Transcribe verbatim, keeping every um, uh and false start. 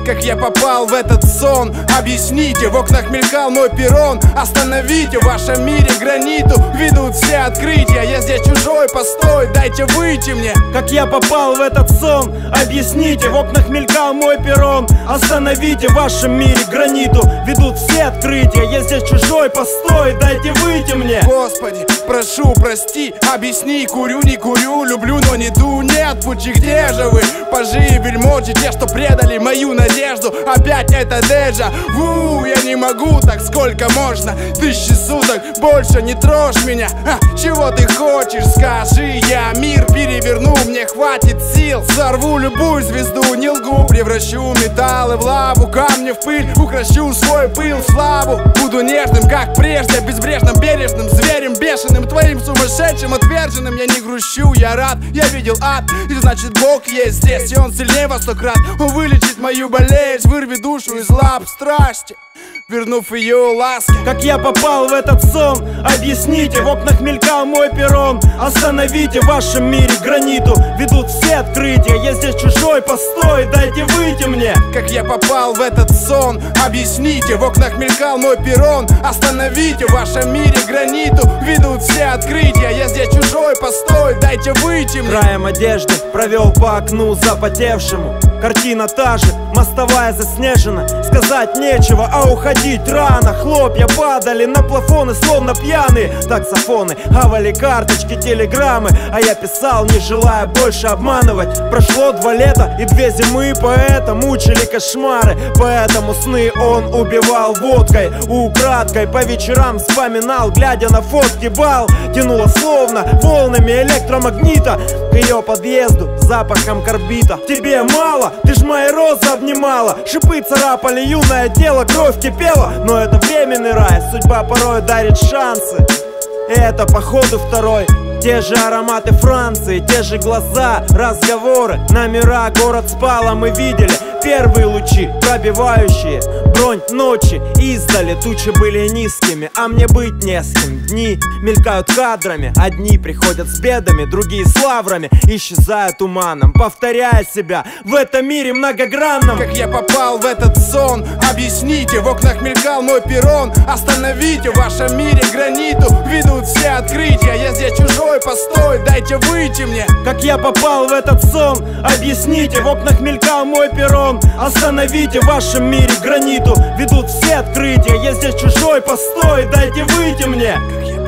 как я попал в этот сон. Объясните, в окнах мелькал мой перрон. Остановите, в вашем мире граниту ведут все открытия. Я здесь чужой, постой, дайте выйти мне. Как я попал в этот сон, объясните, в окнах мелькал мой перрон. Остановите, в вашем мире граниту ведут все открытия. Я здесь чужой, постой, дайте выйти мне. Господи, прошу, прости, объясни, курю, не курю, люблю, но не ду, нет пути, где же вы? Пажи и вельможи, те, что предали мою надежду. Опять это déjà vu, я не могу так, сколько можно? Тысячи суток, больше не трожь меня. а, Чего ты хочешь, скажи, я мир переверну. Мне хватит сил, сорву любую звезду, не лгу. Превращу металлы в лаву, камни в пыль, укращу свой пыл в славу. Буду нежным, как прежде, безбрежным, бережным, зверем бешеным, твоим сумасшедшим, отверженным. Я не грущу, я рад, я видел ад, и значит Бог есть здесь, и Он сильнее во сто крат. Он вылечит мою болезнь, вырвет душу из лап страсти, вернув ее ласки. Как я попал в этот сон, объясните, в окнах мелькал мой перрон. Остановите, в вашем мире граниту ведут все открытия. Я здесь чужой, постой, дайте выйти мне. Как я попал в этот сон, объясните, в окнах мелькал мой перрон. Остановите, в вашем мире граниту ведут все открытия. Я здесь чужой, постой, дайте выйти мне. Краем одежды провел по окну запотевшему. Картина та же, мостовая заснежена. Сказать нечего, а уходить рано. Хлопья падали на плафоны, словно пьяные таксофоны. Хавали карточки, телеграммы, а я писал, не желая больше обманывать. Прошло два лета и две зимы, поэта мучили кошмары. Поэтому сны он убивал водкой. Украдкой по вечерам вспоминал, глядя на фотки бал. Тянуло словно волнами электромагнита к ее подъезду запахом карбита. Тебе мало? Ты ж мои розы обнимала. Шипы царапали юное тело, кровь кипела. Но это временный рай, судьба порой дарит шансы. И это походу второй. Те же ароматы Франции, те же глаза, разговоры, номера, город спал, а мы видели первые лучи, пробивающие бронь ночи. Издали тучи были низкими, а мне быть не с кем. Дни мелькают кадрами, одни приходят с бедами, другие с лаврами, исчезают туманом, повторяя себя в этом мире многогранном. Как я попал в этот сон, объясните, в окнах мелькал мой перрон. Остановите, в вашем мире граниту ведут все открытия. Я здесь чужой, постой, дайте выйти мне. Как я попал в этот сон, объясните, в окнах мелькал мой перрон. Остановите, в вашем мире граниту ведут все открытия. Я здесь чужой, постой, дайте выйти мне. Как я